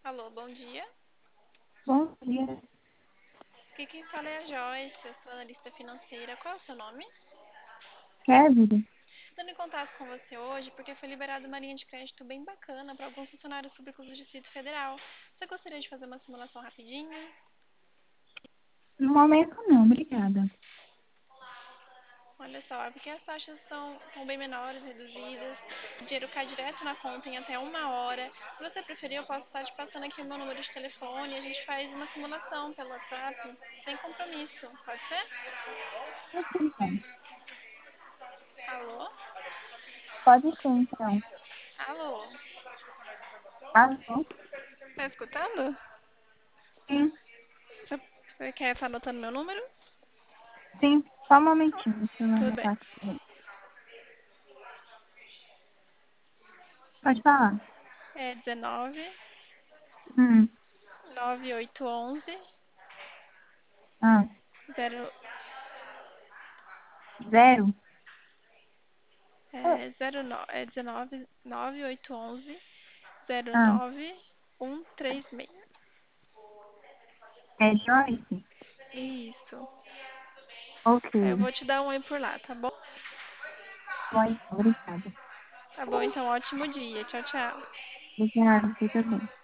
Alô, bom dia. Bom dia, Aqui quem fala é a Joyce, eu sou analista financeira. Qual é o seu nome? Kevin. Dando em contato com você hoje porque foi liberada uma linha de crédito bem bacana para alguns funcionários públicos do Distrito Federal. Você gostaria de fazer uma simulação rapidinho? No momento não, obrigada. Olha só, é porque as taxas são bem menores, reduzidas, o dinheiro cai direto na conta em até 1 hora. Se você preferir, eu posso estar te passando aqui o meu número de telefone e a gente faz uma simulação pelo WhatsApp, sem compromisso. Pode ser? Pode ser então. Alô? Pode ser então. Alô? Alô? Tá escutando? Sim, Você quer estar anotando meu número? sim. Só um momentinho, deixa eu Tudo bem. anotar aqui. Pode falar. É 19 Hum, 9811 ah, 0 zero? Ah, 19 9811 ah, 09136. é Joyce? Isso. Ok. Aí eu vou te dar um oi por lá, tá bom? Pode, obrigada. Tá bom, então ótimo dia. Tchau, tchau. Obrigada, você também.